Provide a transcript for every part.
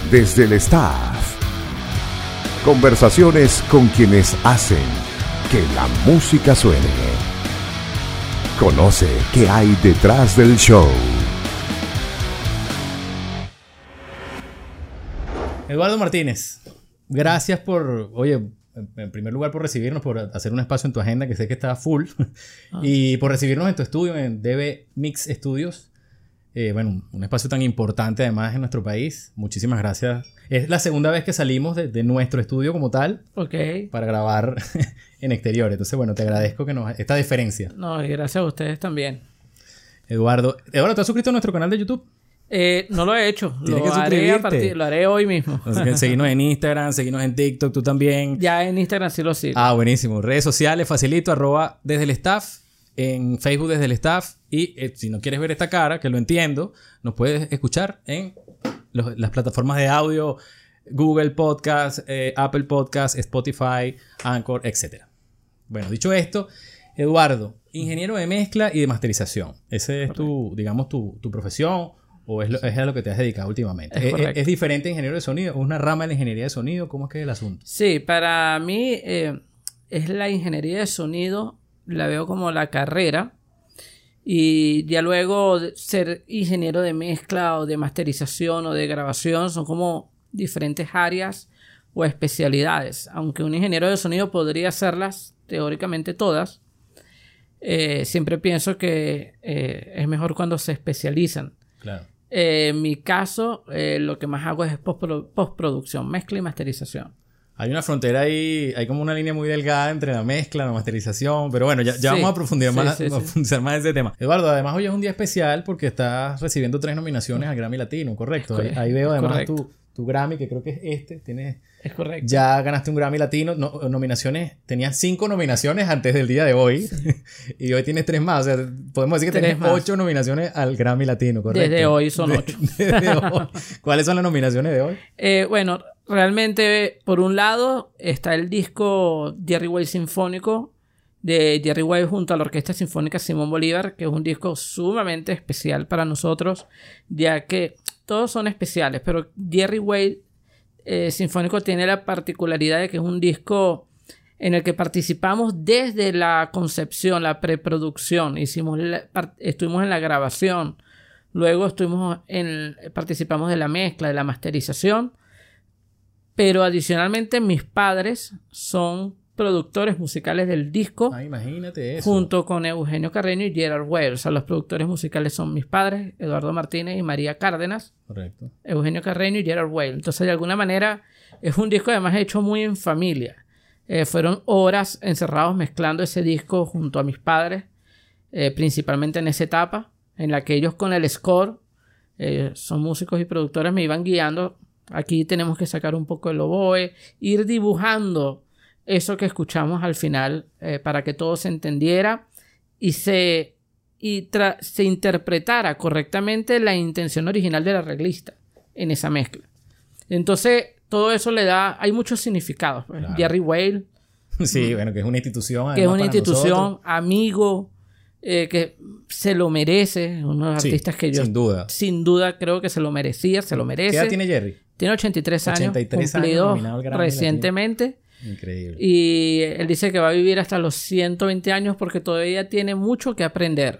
desde el staff. Conversaciones con quienes hacen que la música suene. Conoce qué hay detrás del show. Eduardo Martínez, gracias por, en primer lugar por recibirnos, por hacer un espacio en tu agenda que sé que está full, y por recibirnos en tu estudio en DB Mix Studios. Un espacio tan importante además en nuestro país. Muchísimas gracias. Es la segunda vez que salimos de nuestro estudio como tal para grabar en exterior. Entonces, te agradezco que esta deferencia. No, y gracias a ustedes también. Eduardo, ¿te has suscrito a nuestro canal de YouTube? No lo he hecho. Lo haré hoy mismo. Seguirnos en Instagram, seguirnos en TikTok, tú también. Ya en Instagram sí lo sigo. Buenísimo. Redes sociales, facilito, @ desde el staff. En Facebook desde el staff. Y si no quieres ver esta cara, que lo entiendo, nos puedes escuchar en las plataformas de audio, Google Podcast, Apple Podcast, Spotify, Anchor, etc. Bueno, dicho esto, Eduardo, ingeniero de mezcla y de masterización. ¿Ese es tu profesión o es a lo que te has dedicado últimamente? ¿Es diferente ingeniero de sonido? ¿Es una rama de la ingeniería de sonido? ¿Cómo es que es el asunto? Sí, para mí es la ingeniería de sonido. La veo como la carrera, y ya luego ser ingeniero de mezcla o de masterización o de grabación son como diferentes áreas o especialidades, aunque un ingeniero de sonido podría hacerlas teóricamente todas. Siempre pienso que es mejor cuando se especializan. Claro. En mi caso, lo que más hago es postproducción, mezcla y masterización. Hay una frontera ahí, hay como una línea muy delgada entre la mezcla, la masterización, pero bueno, ya vamos a profundizar más en ese tema. Eduardo, además hoy es un día especial porque estás recibiendo 3 nominaciones al Grammy Latino, ¿correcto? Ahí veo además tu Grammy, que creo que es este. Es correcto. Ya ganaste un Grammy Latino, nominaciones, tenías 5 nominaciones antes del día de hoy y hoy tienes 3 más, o sea, podemos decir que tienes 8 nominaciones al Grammy Latino, ¿correcto? Desde hoy son 8. Desde hoy. ¿Cuáles son las nominaciones de hoy? Realmente, por un lado, está el disco Jerry Weil Sinfónico de Jerry Weil junto a la Orquesta Sinfónica Simón Bolívar, que es un disco sumamente especial para nosotros, ya que todos son especiales, pero Jerry Weil Sinfónico tiene la particularidad de que es un disco en el que participamos desde la concepción, la preproducción, estuvimos en la grabación, luego participamos de la mezcla, de la masterización. Pero adicionalmente mis padres son productores musicales del disco. Imagínate eso. Junto con Eugenio Carreño y Gerard Way. O sea, los productores musicales son mis padres, Eduardo Martínez y María Cárdenas. Correcto. Eugenio Carreño y Gerard Way. Entonces, de alguna manera, es un disco además hecho muy en familia. Fueron horas encerrados mezclando ese disco junto a mis padres. Principalmente en esa etapa, en la que ellos con el score, son músicos y productores, me iban guiando. Aquí tenemos que sacar un poco el oboe, ir dibujando eso que escuchamos al final para que todo se entendiera y se interpretara correctamente la intención original del arreglista en esa mezcla. Entonces, todo eso hay muchos significados. Claro. Jerry Weil. Sí, que es una institución. Que es una institución, amigo, que se lo merece. Unos artistas que yo sin duda creo que se lo merecía, se lo merece. ¿Qué edad tiene Jerry? Tiene 83 años, cumplidos recientemente. Increíble. Y él dice que va a vivir hasta los 120 años porque todavía tiene mucho que aprender.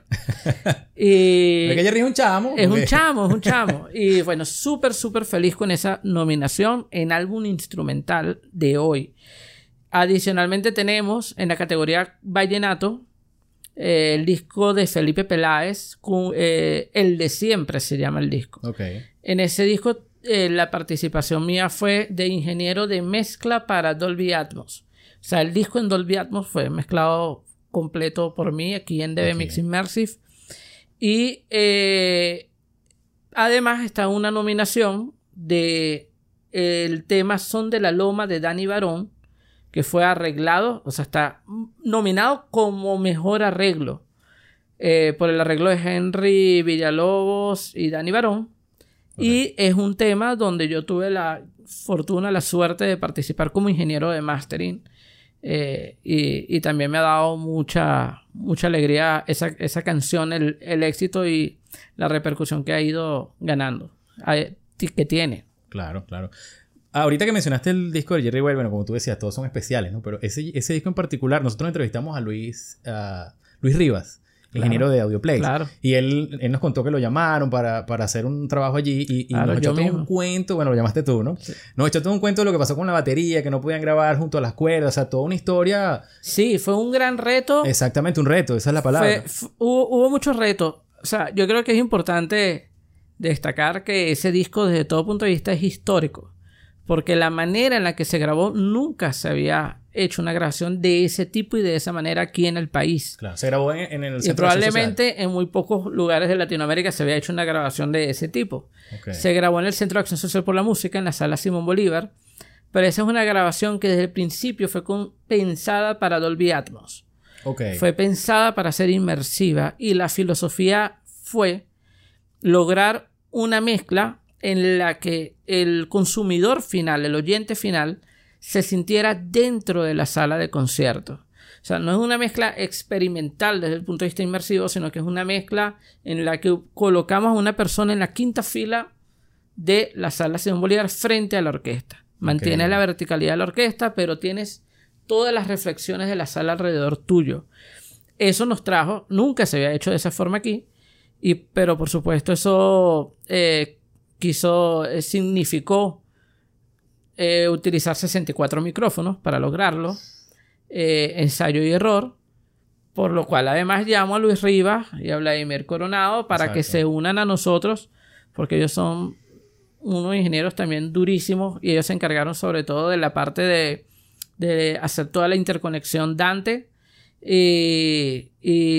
Y que Jerry es un chamo. Es un chamo. Y bueno, súper feliz con esa nominación en álbum instrumental de hoy. Adicionalmente tenemos en la categoría Vallenato el disco de Felipe Peláez, El de Siempre se llama el disco. En ese disco la participación mía fue de ingeniero de mezcla para Dolby Atmos. O sea, el disco en Dolby Atmos fue mezclado completo por mí aquí en DB Mix Immersive. Y además está una nominación de el tema Son de la Loma de Dani Barón, que fue arreglado, o sea, está nominado como mejor arreglo por el arreglo de Henry Villalobos y Dani Barón. Y es un tema donde yo tuve la fortuna, la suerte de participar como ingeniero de mastering. Y también me ha dado mucha alegría esa canción, el éxito y la repercusión que ha ido ganando, que tiene. Claro, claro. Ahorita que mencionaste el disco de Jerry Well, bueno, como tú decías, todos son especiales, ¿no? Pero ese disco en particular, nosotros entrevistamos a Luis Rivas, ingeniero de Audioplay. Claro. Y él nos contó que lo llamaron para hacer un trabajo allí y Claro, nos echó todo mismo. un cuento. Bueno, lo llamaste tú, ¿no? Sí. Nos echó todo un cuento de lo que pasó con la batería, que no podían grabar junto a las cuerdas. O sea, toda una historia. Sí, fue un gran reto. Exactamente, un reto. Esa es la palabra. Hubo muchos retos. O sea, yo creo que es importante destacar que ese disco desde todo punto de vista es histórico. Porque la manera en la que se grabó nunca se había hecho una grabación de ese tipo y de esa manera aquí en el país. Claro, se grabó en el Y Centro de Acción probablemente en muy pocos lugares de Latinoamérica se había hecho una grabación de ese tipo. Social. Se grabó en el Centro de Acción Social por la Música, en la Sala Simón Bolívar. Pero esa es una grabación que desde el principio fue pensada para Dolby Atmos. Ok. Fue pensada para ser inmersiva y la filosofía fue lograr una mezcla en la que el consumidor final, el oyente final, se sintiera dentro de la sala de conciertos. O sea, no es una mezcla experimental desde el punto de vista inmersivo, sino que es una mezcla en la que colocamos a una persona en la quinta fila de la sala Simón Bolívar frente a la orquesta. Mantienes la verticalidad de la orquesta, pero tienes todas las reflexiones de la sala alrededor tuyo. Eso nos trajo, nunca se había hecho de esa forma aquí, pero por supuesto eso significó utilizar 64 micrófonos para lograrlo, ensayo y error, por lo cual además llamo a Luis Rivas y a Vladimir Coronado para que se unan a nosotros, porque ellos son unos ingenieros también durísimos y ellos se encargaron sobre todo de la parte de hacer toda la interconexión Dante y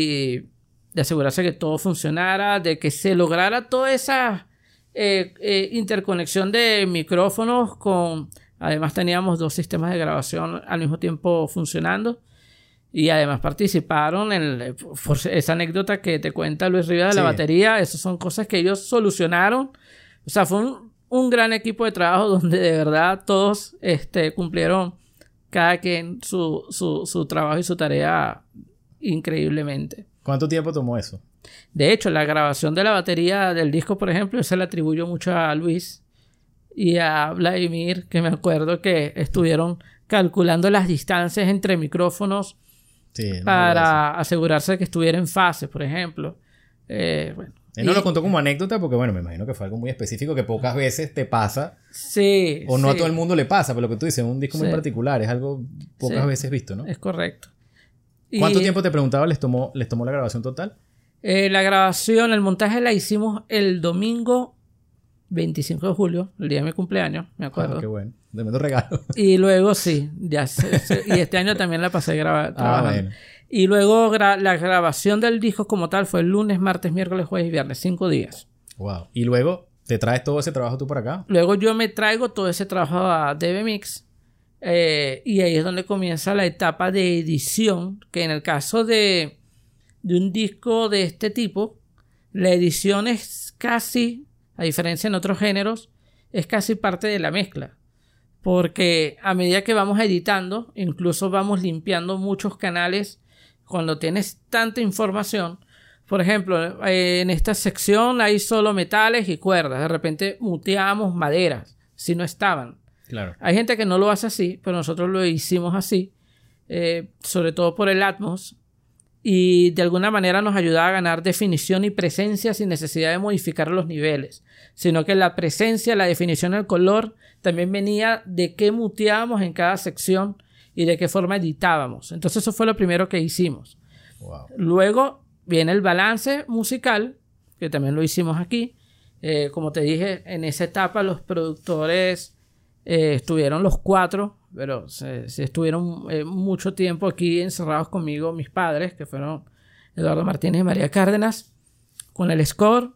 de asegurarse que todo funcionara, de que se lograra toda esa interconexión de micrófonos con... Además teníamos 2 sistemas de grabación al mismo tiempo funcionando y además participaron en esa anécdota que te cuenta Luis Rivas de la batería. Esas son cosas que ellos solucionaron. O sea, fue un gran equipo de trabajo donde de verdad todos cumplieron cada quien su trabajo y su tarea increíblemente. ¿Cuánto tiempo tomó eso? De hecho, la grabación de la batería del disco, por ejemplo, yo se la atribuyo mucho a Luis y a Vladimir, que me acuerdo que estuvieron calculando las distancias entre micrófonos para asegurarse de que estuviera en fase, por ejemplo. Bueno, él no lo contó como anécdota porque, bueno, me imagino que fue algo muy específico que pocas veces te pasa. Sí. O no a todo el mundo le pasa, pero lo que tú dices, un disco muy particular, es algo pocas veces visto, ¿no? Es correcto. ¿Cuánto tiempo te preguntaba les tomó la grabación total? La grabación, el montaje la hicimos el domingo 25 de julio, el día de mi cumpleaños, me acuerdo. Qué bueno. Tremendo regalo. Y luego sí, y este año también la pasé trabajando. Bueno. Y luego la grabación del disco como tal fue el lunes, martes, miércoles, jueves y viernes, 5 días. Wow. Y luego, ¿te traes todo ese trabajo tú para acá? Luego yo me traigo todo ese trabajo a DB Mix. Y ahí es donde comienza la etapa de edición, que en el caso de un disco de este tipo, la edición es casi, a diferencia en otros géneros, es casi parte de la mezcla. Porque a medida que vamos editando, incluso vamos limpiando muchos canales cuando tienes tanta información. Por ejemplo, en esta sección hay solo metales y cuerdas. De repente muteamos maderas, si no estaban. Claro. Hay gente que no lo hace así, pero nosotros lo hicimos así, sobre todo por el Atmos, y de alguna manera nos ayuda a ganar definición y presencia sin necesidad de modificar los niveles, sino que la presencia, la definición, el color también venía de qué muteábamos en cada sección y de qué forma editábamos. Entonces eso fue lo primero que hicimos. Wow. Luego viene el balance musical, que también lo hicimos aquí. Como te dije, en esa etapa los productores estuvieron los 4, pero se estuvieron mucho tiempo aquí encerrados conmigo mis padres, que fueron Eduardo Martínez y María Cárdenas, con el score,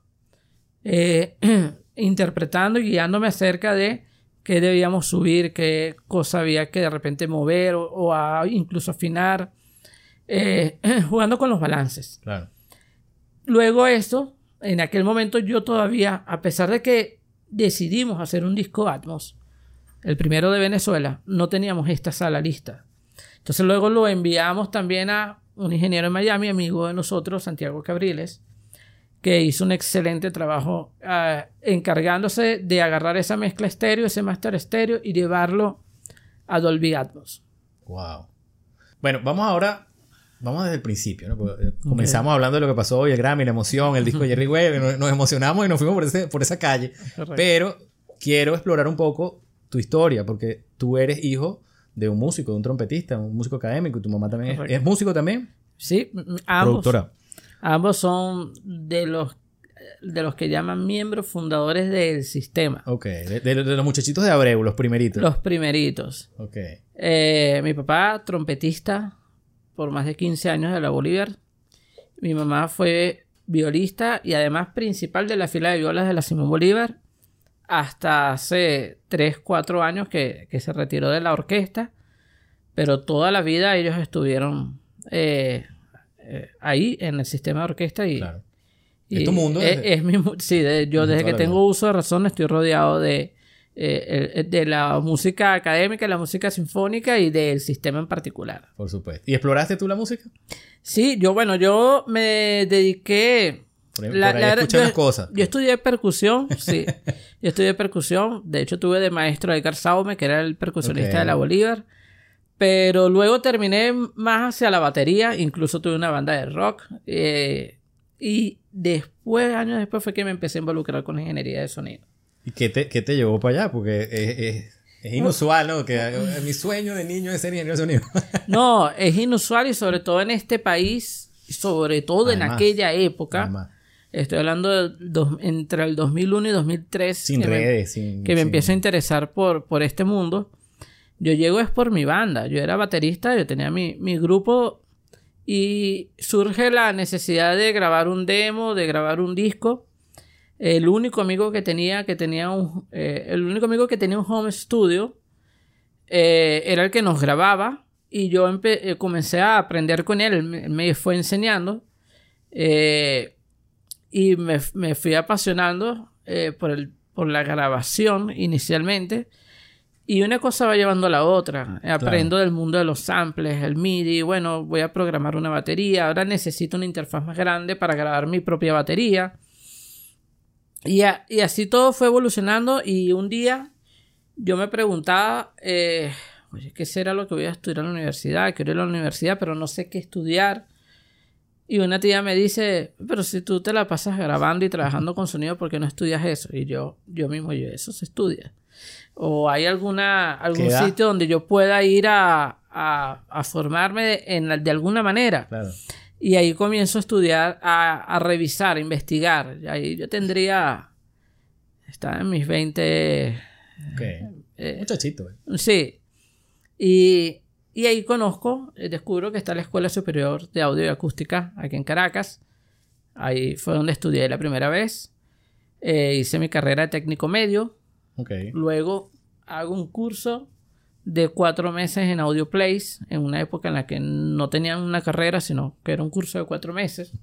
interpretando y guiándome acerca de qué debíamos subir, qué cosa había que de repente mover o incluso afinar, jugando con los balances. Claro. Luego esto, en aquel momento yo todavía, a pesar de que decidimos hacer un disco Atmos, el primero de Venezuela, no teníamos esta sala lista. Entonces luego lo enviamos también a un ingeniero en Miami, amigo de nosotros, Santiago Cabriles, que hizo un excelente trabajo encargándose de agarrar esa mezcla estéreo, ese máster estéreo y llevarlo a Dolby Atmos. Wow. Bueno, vamos desde el principio, ¿no? Porque comenzamos hablando de lo que pasó hoy, el Grammy, la emoción, el disco de Jerry Webb, nos emocionamos y nos fuimos por esa calle. Correcto. Pero quiero explorar un poco tu historia, porque tú eres hijo de un músico, de un trompetista, un músico académico, y tu mamá también es músico también. Sí, ambos. Productora. Ambos son de los que llaman miembros fundadores del sistema. Ok, de los muchachitos de Abreu, los primeritos. Los primeritos. Ok. Mi papá, trompetista por más de 15 años de la Bolívar. Mi mamá fue violista y además principal de la fila de violas de la Simón Bolívar hasta hace 3, 4 años que se retiró de la orquesta. Pero toda la vida ellos estuvieron ahí en el sistema de orquesta y... Claro. ¿Es tu mundo? Yo desde que tengo uso de razón estoy rodeado de la música académica, la música sinfónica y del sistema en particular. Por supuesto. ¿Y exploraste tú la música? Sí, yo me dediqué... Por ahí escuché unas cosas. Yo estudié percusión, sí. Yo estudié percusión. De hecho, tuve de maestro a Edgar Saume, que era el percusionista de la Bolívar. Pero luego terminé más hacia la batería. Incluso tuve una banda de rock. Y después, años después, fue que me empecé a involucrar con la ingeniería de sonido. ¿Y qué te llevó para allá? Porque es inusual, ¿no? Que mi sueño de niño es ser ingeniero de sonido. No, es inusual y sobre todo en este país, sobre todo además, en aquella época. Además. Estoy hablando entre el 2001 y 2003. Sin redes. Que me empiezo a interesar por este mundo. Yo llego es por mi banda. Yo era baterista, yo tenía mi grupo y surge la necesidad de grabar un demo, de grabar un disco. El único amigo que tenía un home studio era el que nos grababa y yo comencé a aprender con él. Él me fue enseñando y me fui apasionando por la grabación inicialmente. Y una cosa va llevando a la otra. Aprendo del mundo de los samples, el MIDI. Bueno, voy a programar una batería. Ahora necesito una interfaz más grande para grabar mi propia batería. Y así todo fue evolucionando. Y un día yo me preguntaba, oye, ¿qué será lo que voy a estudiar en la universidad? Quiero ir a la universidad, pero no sé qué estudiar. Y una tía me dice, pero si tú te la pasas grabando y trabajando con sonido, ¿por qué no estudias eso? Y yo mismo, eso se estudia. O hay algún sitio donde yo pueda ir a formarme de alguna manera. Claro. Y ahí comienzo a estudiar, a revisar, a investigar. Y ahí yo estaba en mis 20... Muchachito. Sí. Y ahí descubro que está la Escuela Superior de Audio y Acústica aquí en Caracas. Ahí fue donde estudié la primera vez. Hice mi carrera de técnico medio. Luego hago un curso de 4 meses en Audio Place, en una época en la que no tenían una carrera, sino que era un curso de 4 meses.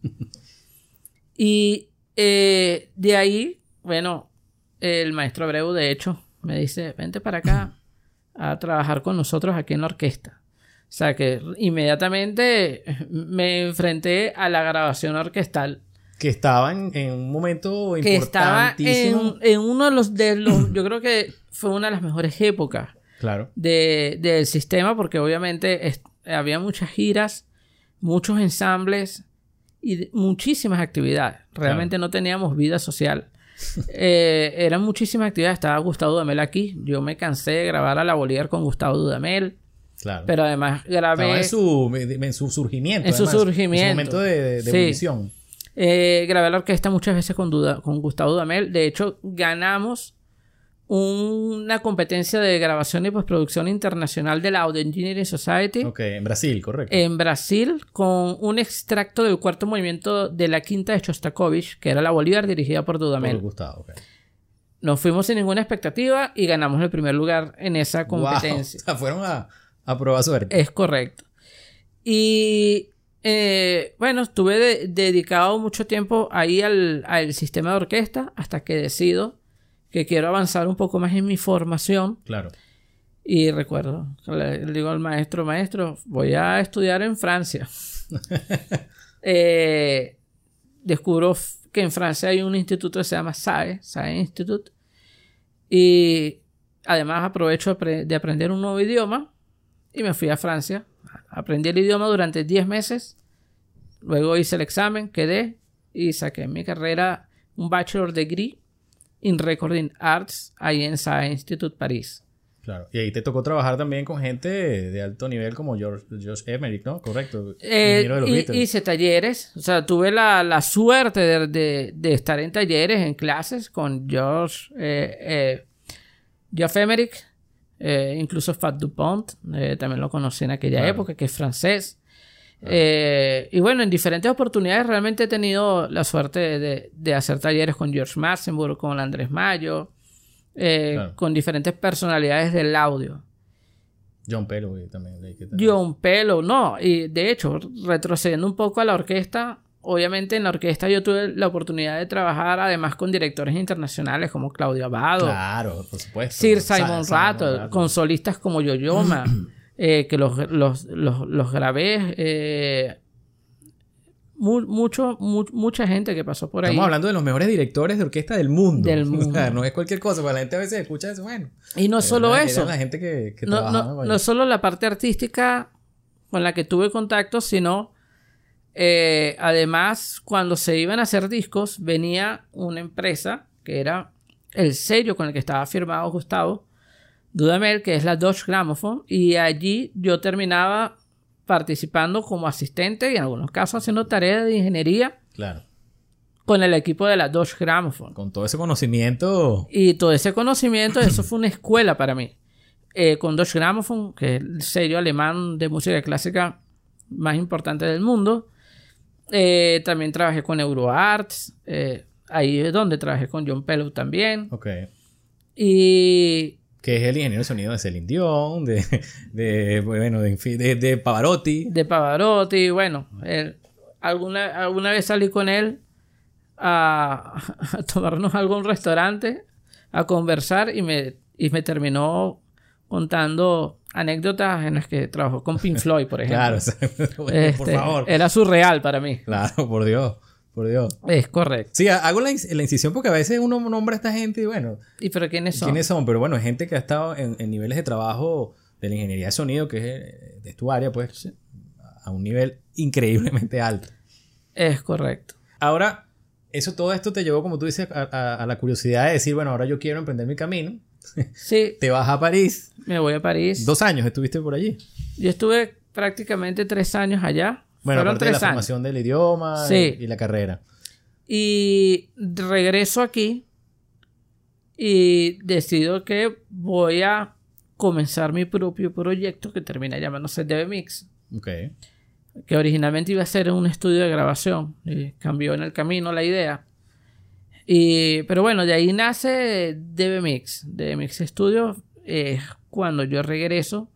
Y de ahí, bueno, el maestro Abreu, de hecho, me dice, vente para acá a trabajar con nosotros aquí en la orquesta. O sea que inmediatamente me enfrenté a la grabación orquestal. Que estaba en un momento importantísimo. Que estaba en uno de los... yo creo que fue una de las mejores épocas. Claro. Del sistema, porque obviamente había muchas giras, muchos ensambles y muchísimas actividades. Realmente no teníamos vida social. Eran muchísimas actividades. Estaba Gustavo Dudamel aquí. Yo me cansé de grabar a la Bolívar con Gustavo Dudamel. Claro. Pero además grabé... En su surgimiento. En su surgimiento. En su momento de ebullición. Grabé la orquesta muchas veces con Gustavo Dudamel. De hecho, ganamos una competencia de grabación y postproducción internacional de la Audio Engineering Society. En Brasil, correcto. En Brasil, con un extracto del cuarto movimiento de la quinta de Shostakovich, que era la Bolívar, dirigida por Dudamel. Por Gustavo, Nos fuimos sin ninguna expectativa y ganamos el primer lugar en esa competencia. Wow. O sea, fueron a probar suerte. Es correcto. Y bueno, estuve dedicado mucho tiempo ahí al sistema de orquesta hasta que decido que quiero avanzar un poco más en mi formación. Claro. Y recuerdo, le digo al maestro, voy a estudiar en Francia. Descubro que en Francia hay un instituto que se llama SAE Institute. Y además aprovecho de aprender un nuevo idioma y me fui a Francia. Aprendí el idioma durante 10 meses. Luego hice el examen, quedé y saqué en mi carrera un Bachelor Degree in Recording Arts ahí en SAE Institute París. Claro. Y ahí te tocó trabajar también con gente de alto nivel como Josh Emmerich, ¿no? Correcto. Ingeniero de los Beatles. Hice talleres. O sea, tuve la suerte de estar en talleres, en clases con Geoff Emmerich, incluso Fat Dupont. También lo conocí en aquella época, que es francés. Y bueno, en diferentes oportunidades realmente he tenido la suerte de hacer talleres con George Massenburg, con Andrés Mayo. Con diferentes personalidades del audio. John Pello también. John Pello, no. Y de hecho, retrocediendo un poco a la orquesta, obviamente en la orquesta yo tuve la oportunidad de trabajar además con directores internacionales como Claudio Abbado. Claro, por supuesto. Sir Simon Rattle, con solistas como Yo-Yo Ma, que los grabé. Mucha gente que pasó por ahí. Estamos hablando de los mejores directores de orquesta del mundo. O sea, no es cualquier cosa, porque la gente a veces escucha eso, bueno. Y no solo eso. La gente que no solo la parte artística con la que tuve contacto, sino además cuando se iban a hacer discos venía una empresa que era el sello con el que estaba firmado Gustavo Dudamel, que es la Deutsche Grammophon, y allí yo terminaba participando como asistente y en algunos casos haciendo tareas de ingeniería. Claro. Con el equipo de la Deutsche Grammophon. Con todo ese conocimiento. Y todo ese conocimiento, eso fue una escuela para mí. Con Deutsche Grammophon, que es el sello alemán de música clásica más importante del mundo. También trabajé con EuroArts. Ahí es donde trabajé con John Pello también. Ok. Y... que es el ingeniero de sonido de Celine Dion, de Pavarotti. De Pavarotti, bueno. Alguna vez salí con él a tomarnos algo en un restaurante, a conversar y me terminó contando anécdotas en las que trabajó con Pink Floyd, por ejemplo. Claro, por favor. Era surreal para mí. Claro, por Dios. Es correcto. Sí, hago la incisión porque a veces uno nombra a esta gente y bueno... ¿Y pero quiénes son? ¿Quiénes son? Pero bueno, gente que ha estado en niveles de trabajo de la ingeniería de sonido, que es tu área, pues, a un nivel increíblemente alto. Es correcto. Ahora, todo esto te llevó, como tú dices, a la curiosidad de decir, bueno, ahora yo quiero emprender mi camino. Sí. Te vas a París. Me voy a París. 2 años estuviste por allí. Yo estuve prácticamente 3 años allá. Bueno, fueron aparte de la formación del idioma y la carrera. Y regreso aquí y decido que voy a comenzar mi propio proyecto que termina llamándose DB Mix. Ok. Que originalmente iba a ser un estudio de grabación. Y cambió en el camino la idea. Pero bueno, de ahí nace DB Mix. DB Mix Studio es cuando yo regreso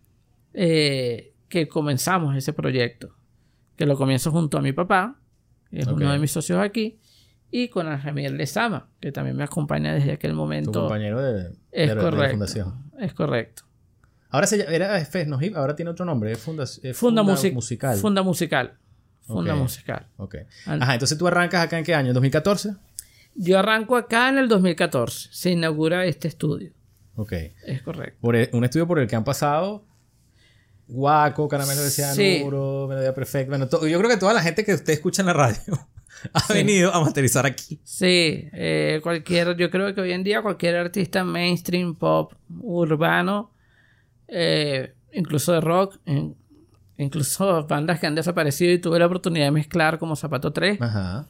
que comenzamos ese proyecto. Que lo comienzo junto a mi papá, que es uno de mis socios aquí, y con Angel Lezama, que también me acompaña desde aquel momento. Tu compañero de la fundación. Es correcto. Ahora era FESNOHIP, ahora tiene otro nombre, es Funda Musical. Funda Musical. Ok. Ajá, entonces tú arrancas acá ¿en qué año? ¿En 2014? Yo arranco acá en el 2014. Se inaugura este estudio. Ok. Es correcto. Un estudio por el que han pasado Guaco, Caramelo de Cianuro, Melodía Perfecta. Bueno, yo creo que toda la gente que usted escucha en la radio ha venido a masterizar aquí. Sí, yo creo que hoy en día cualquier artista mainstream, pop, urbano, incluso de rock, incluso bandas que han desaparecido y tuve la oportunidad de mezclar como Zapato 3. Ajá.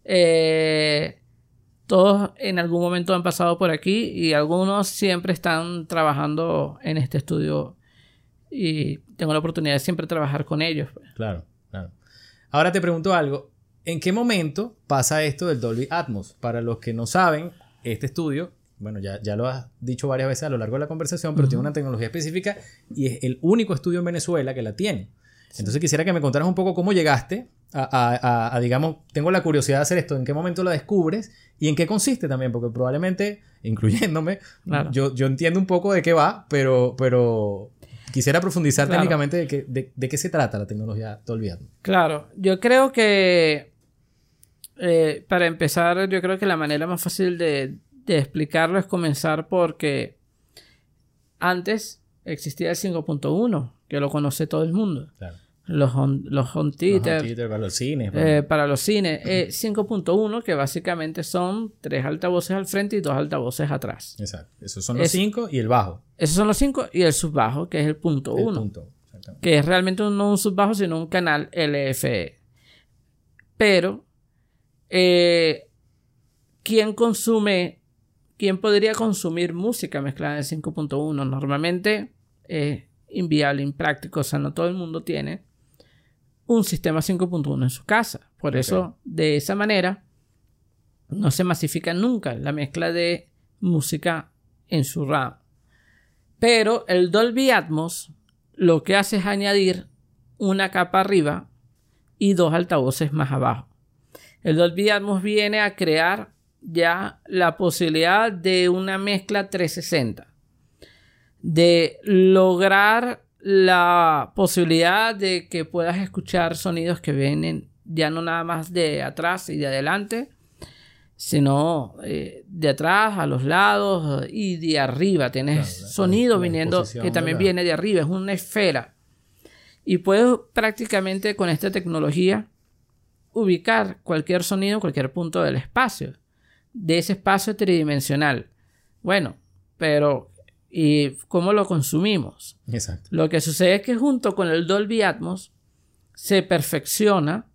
Todos en algún momento han pasado por aquí y algunos siempre están trabajando en este estudio y tengo la oportunidad de siempre trabajar con ellos. Claro. Ahora te pregunto algo. ¿En qué momento pasa esto del Dolby Atmos? Para los que no saben, este estudio, bueno, ya lo has dicho varias veces a lo largo de la conversación, pero tiene una tecnología específica y es el único estudio en Venezuela que la tiene. Entonces quisiera que me contaras un poco cómo llegaste a digamos, tengo la curiosidad de hacer esto, en qué momento la descubres y en qué consiste también, porque probablemente, incluyéndome, claro, yo entiendo un poco de qué va, pero quisiera profundizar técnicamente de qué se trata la tecnología Dolby Atmos. Claro, yo creo que Para empezar, yo creo que la manera más fácil de explicarlo es comenzar porque antes existía el 5.1, que lo conoce todo el mundo. Claro. Los home theater, para los cines. para los cines. 5.1, que básicamente son 3 altavoces al frente y 2 altavoces atrás. Exacto. Esos son los 5 y el bajo. Esos son los 5 y el subbajo, que es el punto 1. Que es realmente no un subbajo, sino un canal LFE. Pero, ¿quién podría consumir música mezclada en 5.1? Normalmente es inviable, impráctico. O sea, no todo el mundo tiene un sistema 5.1 en su casa. Por eso, de esa manera, no se masifica nunca la mezcla de música en su RAM. Pero el Dolby Atmos lo que hace es añadir una capa arriba y 2 altavoces más abajo. El Dolby Atmos viene a crear ya la posibilidad de una mezcla 360. De lograr la posibilidad de que puedas escuchar sonidos que vienen ya no nada más de atrás y de adelante, sino de atrás, a los lados y de arriba. Tienes sonido viniendo que también viene de arriba. Es una esfera. Y puedes prácticamente con esta tecnología ubicar cualquier sonido en cualquier punto del espacio. De ese espacio tridimensional. Bueno, pero ¿y cómo lo consumimos? Exacto. Lo que sucede es que junto con el Dolby Atmos se perfecciona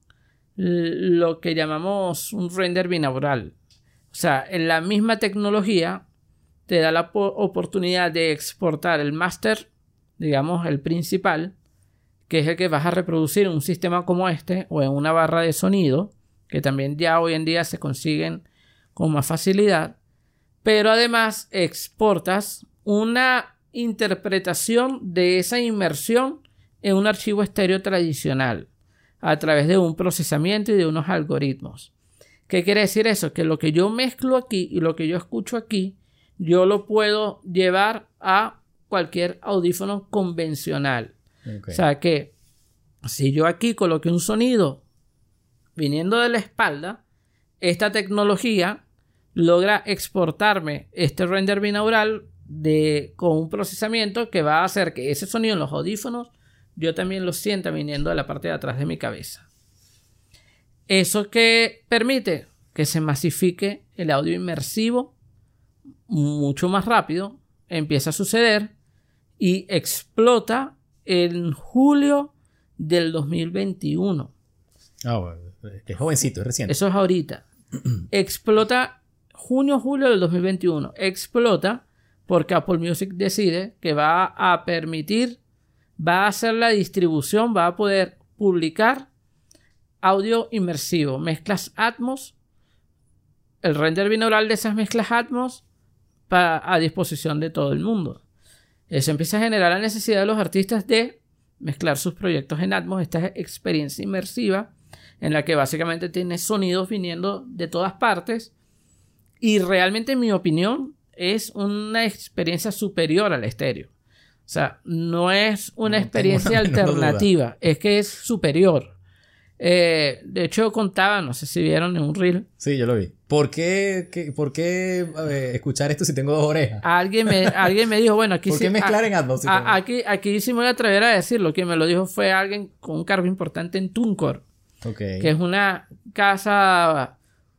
lo que llamamos un render binaural. O sea, en la misma tecnología te da la oportunidad de exportar el máster, digamos el principal, que es el que vas a reproducir en un sistema como este o en una barra de sonido, que también ya hoy en día se consiguen con más facilidad, pero además exportas una interpretación de esa inmersión en un archivo estéreo tradicional a través de un procesamiento y de unos algoritmos. ¿Qué quiere decir eso? Que lo que yo mezclo aquí y lo que yo escucho aquí, yo lo puedo llevar a cualquier audífono convencional. O sea que si yo aquí coloqué un sonido viniendo de la espalda, esta tecnología logra exportarme este render binaural con un procesamiento que va a hacer que ese sonido en los audífonos yo también lo sienta viniendo de la parte de atrás de mi cabeza. Eso que permite que se masifique el audio inmersivo mucho más rápido, empieza a suceder y explota en julio del 2021. Bueno, es jovencito, es reciente. Eso es ahorita. Explota julio del 2021. Explota porque Apple Music decide que va a permitir, va a hacer la distribución, va a poder publicar audio inmersivo, mezclas Atmos, el render binaural de esas mezclas Atmos a disposición de todo el mundo. Eso empieza a generar la necesidad de los artistas de mezclar sus proyectos en Atmos, esta experiencia inmersiva en la que básicamente tienes sonidos viniendo de todas partes y realmente en mi opinión es una experiencia superior al estéreo. O sea, no es una experiencia alternativa, es que es superior. De hecho contaba, no sé si vieron en un reel. Sí, yo lo vi. ¿Por qué escuchar esto si tengo 2 orejas? Alguien me dijo, bueno, aquí ¿Por qué mezclar en Atmos? Aquí sí me voy a atrever a decirlo. Quien me lo dijo fue alguien con un cargo importante en TuneCore. Que es una casa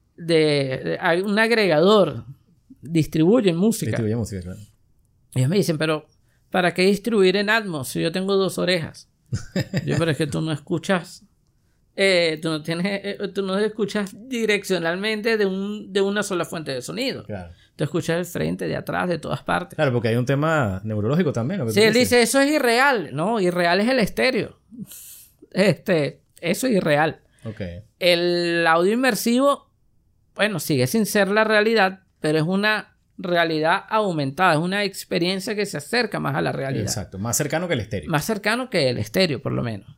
hay un agregador. Distribuye música, claro. Ellos me dicen, pero ¿para qué distribuir en Atmos si yo tengo 2 orejas? Pero es que tú no escuchas. Tú no escuchas direccionalmente de una sola fuente de sonido. Claro. Tú escuchas el frente, de atrás, de todas partes. Claro, porque hay un tema neurológico también. Sí, él dice, eso es irreal. No, irreal es el estéreo. Eso es irreal. El audio inmersivo, bueno, sigue sin ser la realidad, pero es una realidad aumentada. Es una experiencia que se acerca más a la realidad. Exacto, más cercano que el estéreo. Más cercano que el estéreo, por lo menos.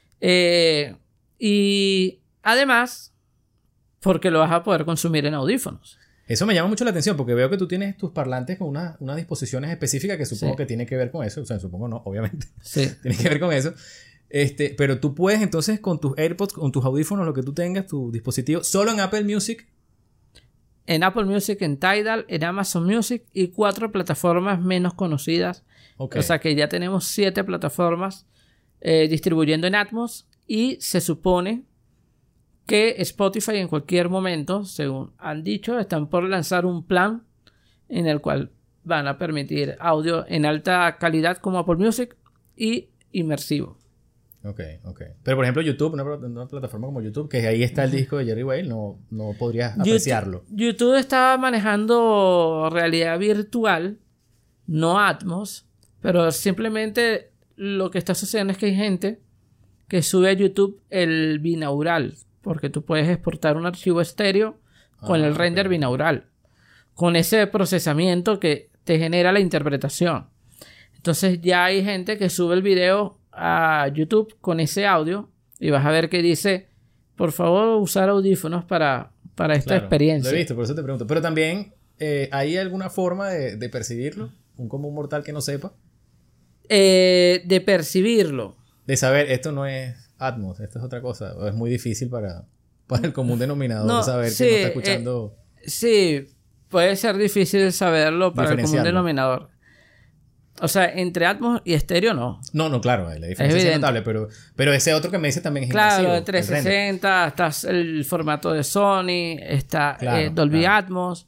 Y además, porque lo vas a poder consumir en audífonos. Eso me llama mucho la atención porque veo que tú tienes tus parlantes con unas disposiciones específicas que supongo que tiene que ver con eso. O sea, supongo no, obviamente. Sí. Tiene que ver con eso. Pero tú puedes entonces con tus AirPods, con tus audífonos, lo que tú tengas, tu dispositivo, solo en Apple Music. En Apple Music, en Tidal, en Amazon Music y 4 plataformas menos conocidas. Okay. O sea que ya tenemos 7 plataformas distribuyendo en Atmos y se supone que Spotify en cualquier momento, según han dicho, están por lanzar un plan en el cual van a permitir audio en alta calidad como Apple Music y inmersivo. Ok. Pero por ejemplo YouTube, una plataforma como YouTube, que ahí está el disco de Jerry Whale, no podrías apreciarlo. YouTube está manejando realidad virtual, no Atmos, pero simplemente lo que está sucediendo es que hay gente que sube a YouTube el binaural, porque tú puedes exportar un archivo estéreo con el render binaural, con ese procesamiento que te genera la interpretación. Entonces ya hay gente que sube el video a YouTube con ese audio y vas a ver que dice, por favor, usar audífonos para esta experiencia. Lo he visto, por eso te pregunto. Pero también, ¿hay alguna forma de percibirlo? ¿Un común mortal que no sepa? De percibirlo. De saber, esto no es Atmos, esto es otra cosa. O es muy difícil para el común denominador saber que no está escuchando. Sí, puede ser difícil saberlo para el común denominador. O sea, entre Atmos y estéreo no. No, claro, la diferencia es notable, pero ese otro que me dice también es inmersivo. Claro, 360, está el formato de Sony, está Dolby Atmos.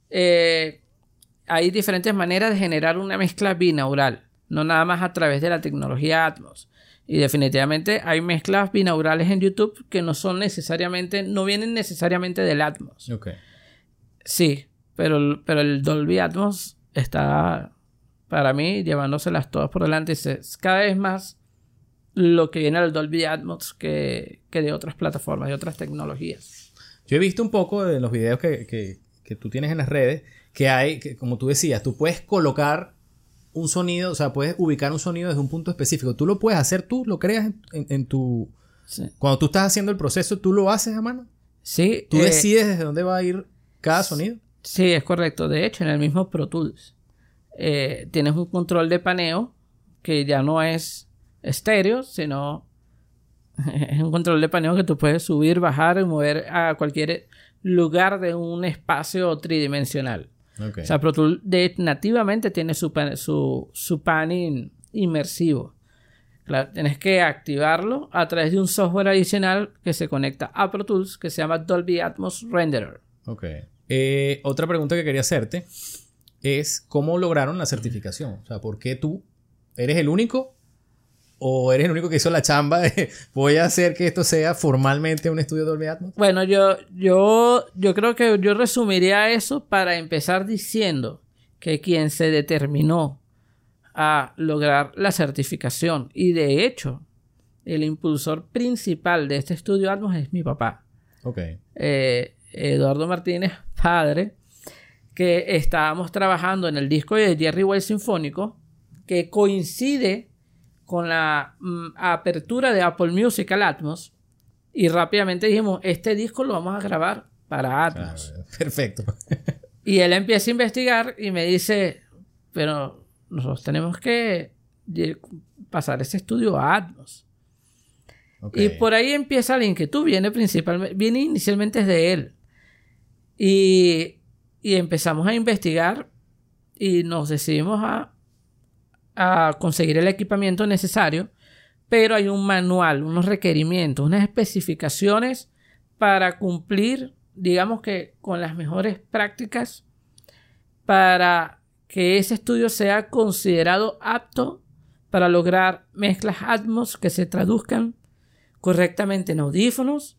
Hay diferentes maneras de generar una mezcla binaural, no nada más a través de la tecnología Atmos. Y definitivamente hay mezclas binaurales en YouTube que no vienen necesariamente del Atmos. Okay. Sí, pero el Dolby Atmos está, para mí, llevándoselas todas por delante. Es cada vez más lo que viene del Dolby Atmos que de otras plataformas, de otras tecnologías. Yo he visto un poco de los videos que tú tienes en las redes, que como tú decías, tú puedes colocar un sonido, o sea, puedes ubicar un sonido desde un punto específico. Tú lo puedes hacer, tú lo creas en tu... Sí. Cuando tú estás haciendo el proceso, ¿tú lo haces a mano? Sí. ¿Tú decides desde dónde va a ir cada sonido? Sí, es correcto. De hecho, en el mismo Pro Tools tienes un control de paneo que ya no es estéreo, sino es un control de paneo que tú puedes subir, bajar y mover a cualquier lugar de un espacio tridimensional. Okay. O sea, Pro Tools nativamente tiene su panning inmersivo. Claro, tienes que activarlo a través de un software adicional que se conecta a Pro Tools que se llama Dolby Atmos Renderer. Ok. Otra pregunta que quería hacerte es ¿cómo lograron la certificación? O sea, ¿por qué tú eres el único o eres el único que hizo la chamba de voy a hacer que esto sea formalmente un estudio Dolby Atmos? Bueno, yo creo que yo resumiría eso para empezar diciendo que quien se determinó a lograr la certificación y de hecho el impulsor principal de este estudio Atmos es mi papá. Okay. Eduardo Martínez, padre, que estábamos trabajando en el disco de Jerry Whale Sinfónico que coincide con la apertura de Apple Music al Atmos y rápidamente dijimos, este disco lo vamos a grabar para Atmos. Claro, perfecto. Y él empieza a investigar y me dice, pero nosotros tenemos que pasar ese estudio a Atmos. Okay. Y por ahí empieza la inquietud, viene inicialmente desde él. Y empezamos a investigar y nos decidimos a conseguir el equipamiento necesario, pero hay un manual, unos requerimientos, unas especificaciones para cumplir, digamos que con las mejores prácticas para que ese estudio sea considerado apto para lograr mezclas Atmos que se traduzcan correctamente en audífonos,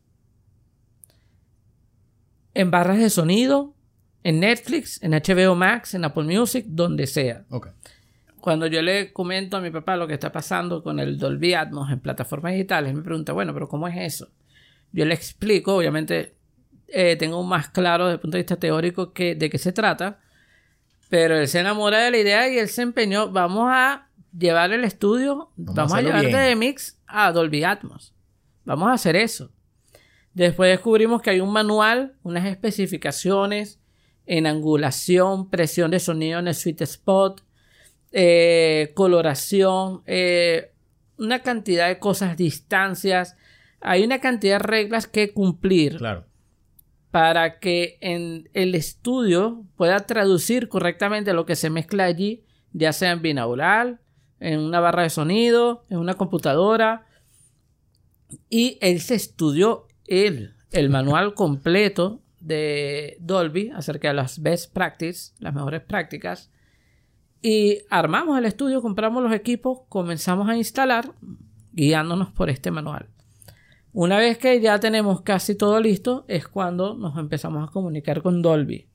en barras de sonido, en Netflix, en HBO Max, en Apple Music, donde sea. Okay. Cuando yo le comento a mi papá lo que está pasando con el Dolby Atmos en plataformas digitales, él me pregunta, bueno, pero ¿cómo es eso? Yo le explico, obviamente tengo más claro desde el punto de vista teórico de qué se trata, pero él se enamora de la idea y él se empeñó, vamos a llevar el estudio, vamos a llevar de mix a Dolby Atmos. Vamos a hacer eso. Después descubrimos que hay un manual, unas especificaciones en angulación, presión de sonido en el sweet spot, coloración, una cantidad de cosas, distancias, hay una cantidad de reglas que cumplir. Claro. Para que en el estudio pueda traducir correctamente lo que se mezcla allí, ya sea en binaural, en una barra de sonido, en una computadora. Y él se estudió el manual completo de Dolby acerca de las best practices, las mejores prácticas. Y armamos el estudio, compramos los equipos, comenzamos a instalar guiándonos por este manual. Una vez que ya tenemos casi todo listo, es cuando nos empezamos a comunicar con Dolby.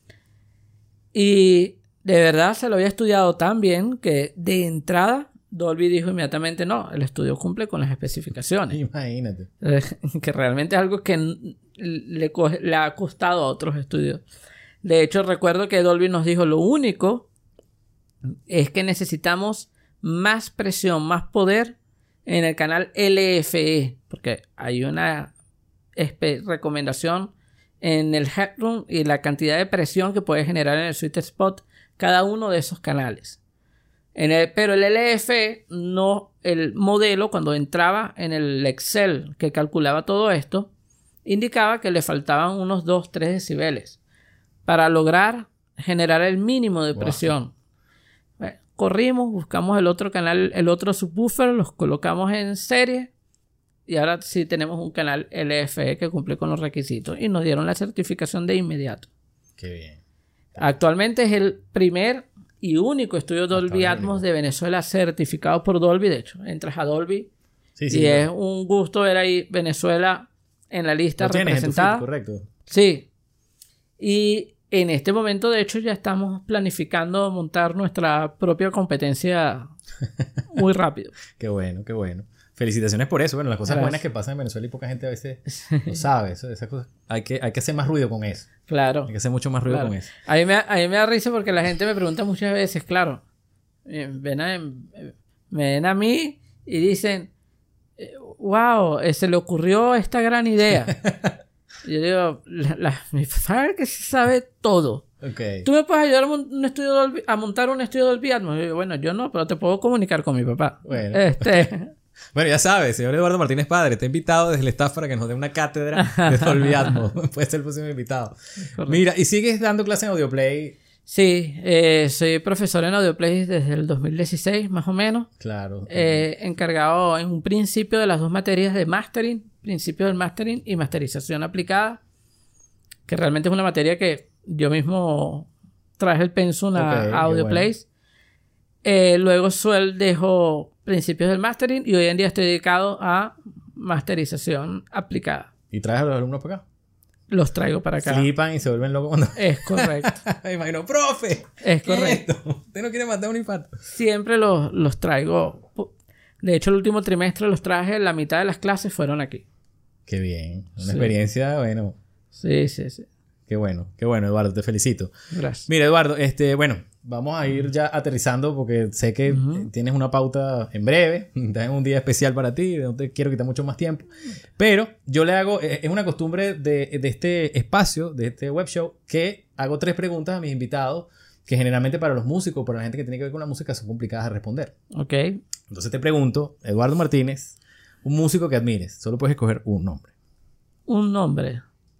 Y de verdad se lo había estudiado tan bien que de entrada Dolby dijo inmediatamente: no, el estudio cumple con las especificaciones. Imagínate. Que realmente es algo que le ha costado a otros estudios. De hecho, recuerdo que Dolby nos dijo: lo único es que necesitamos más presión, más poder en el canal LFE, porque hay una recomendación en el headroom y la cantidad de presión que puede generar en el sweet spot cada uno de esos canales. Pero el LFE, no, el modelo, cuando entraba en el Excel que calculaba todo esto, indicaba que le faltaban unos 2-3 decibeles para lograr generar el mínimo de presión. Corrimos, buscamos el otro canal, el otro subwoofer, los colocamos en serie y ahora sí tenemos un canal LFE que cumple con los requisitos y nos dieron la certificación de inmediato. Qué bien. Actualmente es el primer y único estudio Dolby Atmos de Venezuela certificado por Dolby. De hecho, entras a Dolby y es un gusto ver ahí Venezuela en la lista representada. En tu feed, correcto. Sí. Y en este momento, de hecho, ya estamos planificando montar nuestra propia competencia muy rápido. Qué bueno, qué bueno. Felicitaciones por eso. Bueno, las cosas buenas que pasan en Venezuela y poca gente a veces lo sabe. Esas cosas. Hay que hacer más ruido con eso. Claro. Hay que hacer mucho más ruido con eso. A mí me da risa porque la gente me pregunta muchas veces, claro, me ven a mí y dicen: wow, se le ocurrió esta gran idea. Yo digo, mi padre que sabe todo. Okay. ¿Tú me puedes ayudar a montar un estudio Dolby Atmos? Yo digo, bueno, yo no, pero te puedo comunicar con mi papá. Bueno. Bueno, ya sabes, señor Eduardo Martínez Padre, está invitado desde el staff para que nos dé una cátedra de Dolby Atmos. Puede ser el próximo invitado. Correcto. Mira, ¿y sigues dando clases en Audioplay? Sí, soy profesor en Audioplay desde el 2016, más o menos. Claro. Encargado en un principio de las dos materias de mastering, principio del mastering y masterización aplicada, que realmente es una materia que yo mismo traje el pensum a Audioplays. Bueno. Luego dejo principios del mastering y hoy en día estoy dedicado a masterización aplicada. ¿Y traes a los alumnos para acá? Los traigo para acá. Flipan y se vuelven locos cuando... Es correcto. Me imagino, profe. Es correcto. ¿Usted no quiere matar un infarto? Siempre los traigo. De hecho, el último trimestre los traje, la mitad de las clases fueron aquí. Qué bien. Una experiencia, bueno. Sí. Qué bueno, Eduardo. Te felicito. Gracias. Mira, Eduardo, bueno, vamos a ir ya aterrizando porque sé que tienes una pauta en breve. Tienes un día especial para ti. No te quiero quitar mucho más tiempo. Pero yo le hago... Es una costumbre de este espacio, de este web show, que hago 3 preguntas a mis invitados que generalmente para los músicos, para la gente que tiene que ver con la música, son complicadas de responder. Ok. Entonces te pregunto, Eduardo Martínez, un músico que admires. Solo puedes escoger un nombre. Un nombre.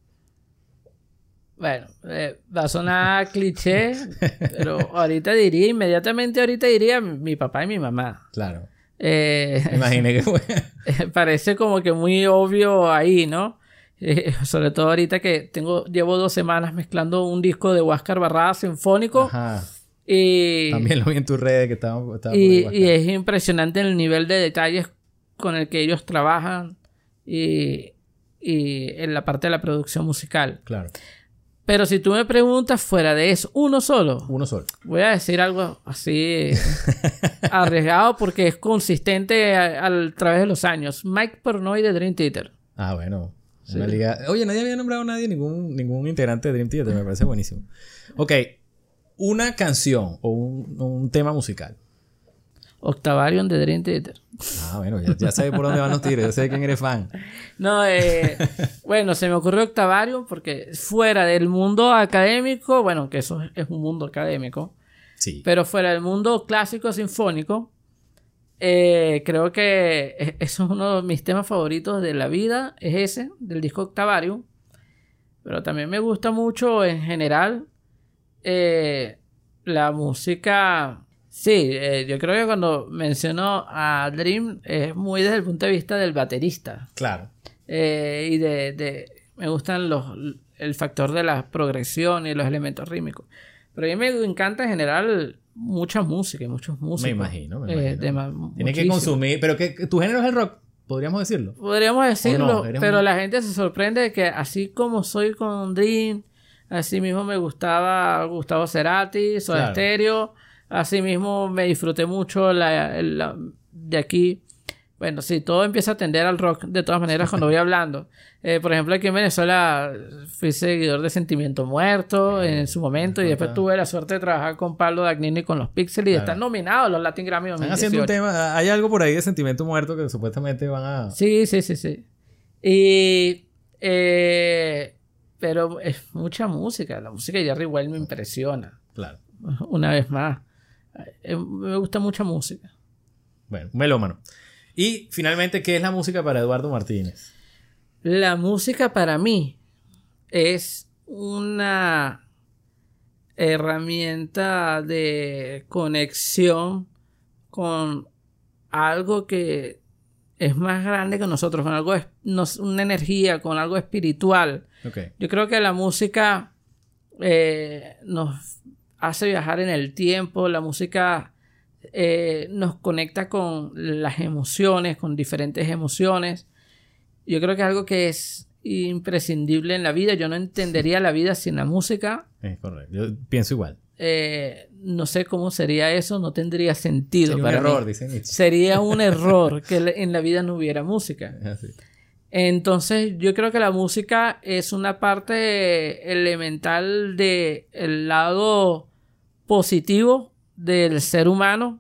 Bueno, va a sonar cliché, pero inmediatamente diría mi papá y mi mamá. Claro. Me imaginé que fue. Parece como que muy obvio ahí, ¿no? Sobre todo ahorita que llevo 2 semanas mezclando un disco de Huáscar Barrada sinfónico. Ajá. Y también lo vi en tus redes que estaba y es impresionante el nivel de detalles con el que ellos trabajan y en la parte de la producción musical. Claro. Pero si tú me preguntas fuera de eso, uno solo. Voy a decir algo así arriesgado porque es consistente a través de los años. Mike Pornoy de Dream Theater. Ah, bueno. Sí. Una liga... Oye, nadie había nombrado a nadie, ningún integrante de Dream Theater. Me parece buenísimo. Ok. Una canción o un tema musical. Octavarium de Dream Theater. Ah, bueno, ya sabes por dónde van los tiros. Yo sé de quién eres fan. No, bueno, se me ocurrió Octavarium porque fuera del mundo académico, bueno, que eso es un mundo académico. Sí. Pero fuera del mundo clásico sinfónico, creo que eso es uno de mis temas favoritos de la vida, es ese, del disco Octavarium. Pero también me gusta mucho en general la música. Sí, yo creo que cuando menciono a Dream es muy desde el punto de vista del baterista. Claro. Y me gustan el factor de la progresión y los elementos rítmicos. Pero a mí me encanta en general mucha música y muchos músicos. Me imagino. Tienes muchísimo. que consumir. Pero que tu género es el rock, podríamos decirlo. Podríamos decirlo, no, pero la gente se sorprende de que así como soy con Dream, así mismo me gustaba Gustavo Cerati, Soda Stereo, así mismo me disfruté mucho de aquí. Bueno, sí, todo empieza a tender al rock de todas maneras cuando voy hablando. Por ejemplo, aquí en Venezuela fui seguidor de Sentimiento Muerto en su momento y después tuve la suerte de trabajar con Pablo Dagnino y con los Pixels y de estar nominados a los Latin Grammy 2018. Están haciendo un tema, hay algo por ahí de Sentimiento Muerto que supuestamente van a... Sí. Y... pero es mucha música. La música de Jerry Well me impresiona. Claro. Una vez más. Me gusta mucha música. Bueno, melómano. Y finalmente, ¿qué es la música para Eduardo Martínez? La música para mí es una herramienta de conexión con algo que es más grande que nosotros, con algo, una energía, con algo espiritual. Okay. Yo creo que la música nos hace viajar en el tiempo, la música nos conecta con las emociones, con diferentes emociones. Yo creo que es algo que es imprescindible en la vida. Yo no entendería la vida sin la música. Es correcto. Yo pienso igual. No sé cómo sería eso. No tendría sentido. Sería para un error, mí. dicen Nietzsche. Sería un error que en la vida no hubiera música. Así. Entonces yo creo que la música es una parte elemental del lado positivo del ser humano.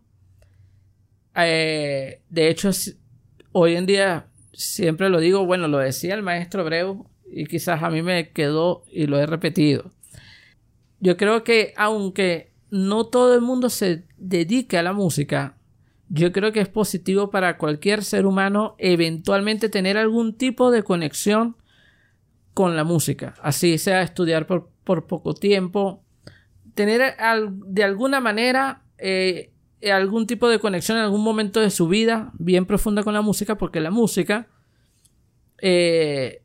De hecho, hoy en día siempre lo digo, bueno, lo decía el maestro Abreu y quizás a mí me quedó y lo he repetido. Yo creo que aunque no todo el mundo se dedique a la música, yo creo que es positivo para cualquier ser humano eventualmente tener algún tipo de conexión con la música. Así sea estudiar por poco tiempo, tener de alguna manera algún tipo de conexión en algún momento de su vida bien profunda con la música, porque la música te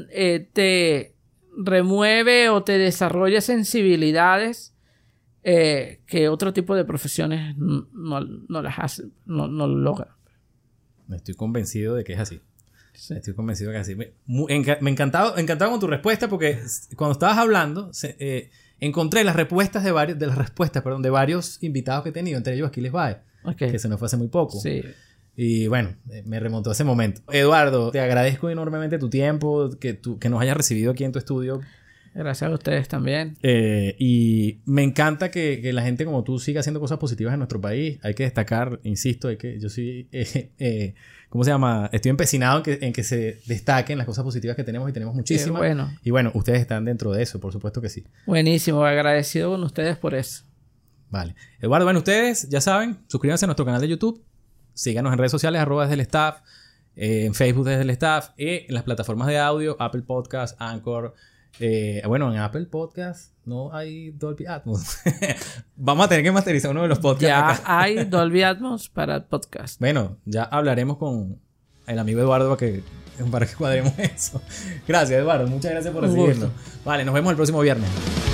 remueve o te desarrolla sensibilidades que otro tipo de profesiones no las hacen, no lo logran. Estoy convencido de que es así. Sí. Estoy convencido de que es así. Me encantado con tu respuesta, porque cuando estabas hablando encontré las respuestas de varios invitados que he tenido, entre ellos Aquiles Baez, que se nos fue hace muy poco. Sí. Y bueno, me remontó a ese momento. Eduardo, te agradezco enormemente tu tiempo, que nos hayas recibido aquí en tu estudio. Gracias a ustedes también. Y me encanta que la gente como tú siga haciendo cosas positivas en nuestro país. Hay que destacar, insisto, yo soy... ¿cómo se llama? Estoy empecinado en que se destaquen las cosas positivas que tenemos, y tenemos muchísimas. Bueno. Y bueno, ustedes están dentro de eso, por supuesto que sí. Buenísimo, agradecido con ustedes por eso. Vale. Eduardo, bueno, ustedes ya saben, suscríbanse a nuestro canal de YouTube, síganos en redes sociales, @desde el staff, en Facebook desde el staff, y en las plataformas de audio, Apple Podcast, Anchor. Bueno, en Apple Podcast no hay Dolby Atmos. Vamos a tener que masterizar uno de los podcasts. Ya acá. hay Dolby Atmos para el podcast. Bueno, ya hablaremos con el amigo Eduardo para que cuadremos eso. Gracias, Eduardo. Muchas gracias por recibirnos. Vale, nos vemos el próximo viernes.